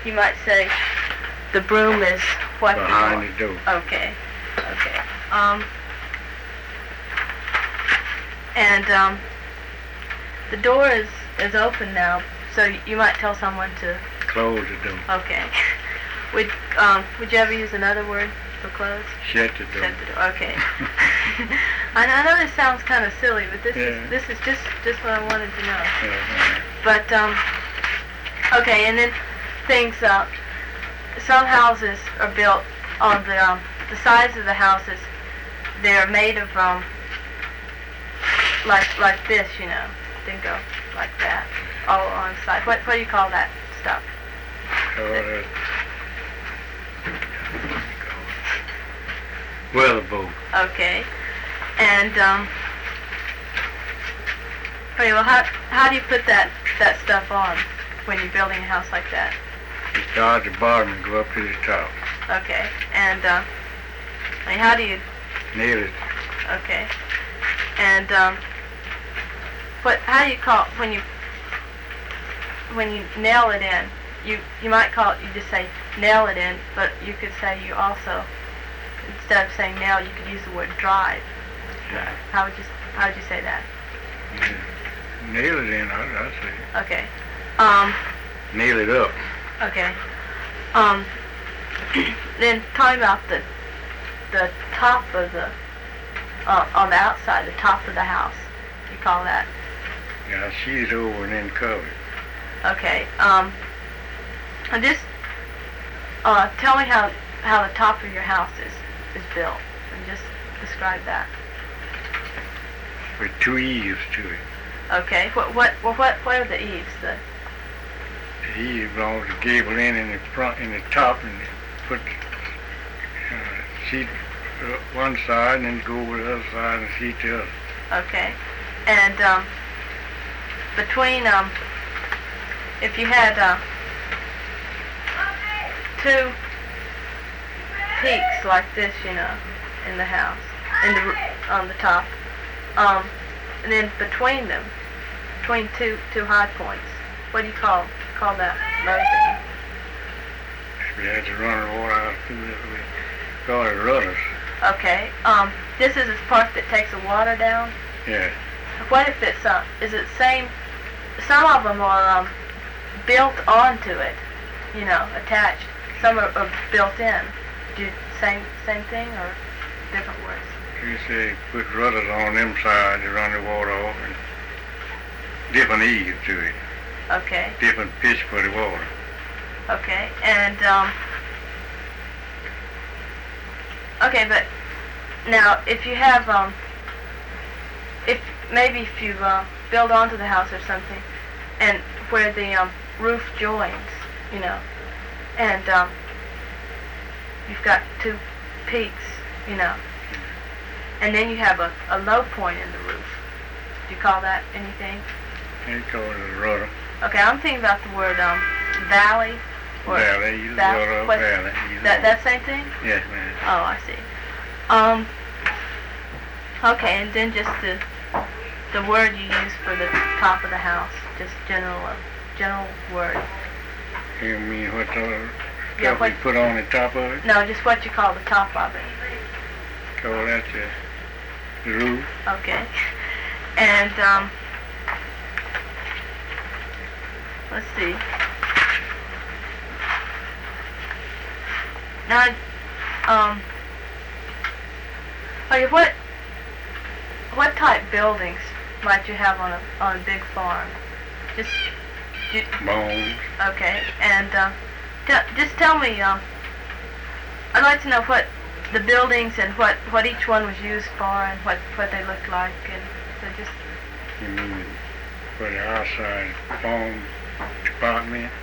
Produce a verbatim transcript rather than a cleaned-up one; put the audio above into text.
you might say the broom is what? Behind the door. Okay, okay. Um, and um, the door is, is open now, so you might tell someone to... Close the door. Okay. Would, um, would you ever use another word for close? Shut the door. Shut the door, okay. I, know, I know this sounds kind of silly, but this Yeah. is this is just, just what I wanted to know. Yeah. But, um, okay, and then things, uh, some houses are built on the, um, the sides of the houses, they're made of, um, like, like this, you know, they go like that, all on the side. What, what do you call that stuff? Uh, weatherboard. Okay, and, um, okay, well, how, how do you put that, that stuff on when you're building a house like that? You start at the bottom and go up to the top. Okay, and, uh, I mean, how do you, Nail it. okay, and, um, what, how do you call, when you, when you nail it in, you, you might call it, you just say nail it in, but you could say you also, instead of saying nail, you could use the word drive. Yeah. How would you, how would you say that? Yeah. Nail it in, I, I say. Okay, um, Nail it up. okay, um, then talking about the, the top of the, uh, on the outside, the top of the house, you call that? Yeah, sheet it over and then cover it. Okay, um, and just, uh, tell me how, how the top of your house is, is built, and just describe that. With two eaves to it. Okay, what, what, well, what, what are the eaves? The, The eave belongs to gable in in the front, in the top, and put uh, sheet uh, one side and then go over the other side and sheet the other. okay, and, um, between, um, if you had, uh, two peaks like this, you know, in the house, in the, r- on the top, um, and then between them, between two, two high points, what do you call, call that low thing? If you had to run the water out through it, we call it rudders. Okay, um, this is the part that takes the water down. Yeah. What if it's, uh, is it same, some of them are, um, built onto it, you know, attached. Some are, are built in. Do you, same, same thing or different words? You say put rudders on them sides to run the water off and different eaves to it. Okay, Different pitch for the water. okay, and, um, okay, but now if you have, um, if, maybe if you, uh, build onto the house or something, and where the, um, roof joins, you know, and, um, you've got two peaks, you know, and then you have a, a low point in the roof. Do you call that anything? They call it a rudder. Okay, I'm thinking about the word, um, valley. Or Valley, use val- rudder, what- valley. use That, it. that same thing? Yes, ma'am. Oh, I see. Um, okay, and then just the, the word you use for the top of the house, just general, uh, general word. You mean what the Yeah, stuff what- we put on the top of it? No, just what you call the top of it. Call that the, the roof. Okay. And, um, let's see. Now, um, okay, what, what type buildings might you have on a, on a big farm? Just, ju- Bones. okay, and, um, te- just tell me, um, I'd like to know what the buildings and what, what each one was used for and what, what they looked like, and so just, You mean for the outside phone department?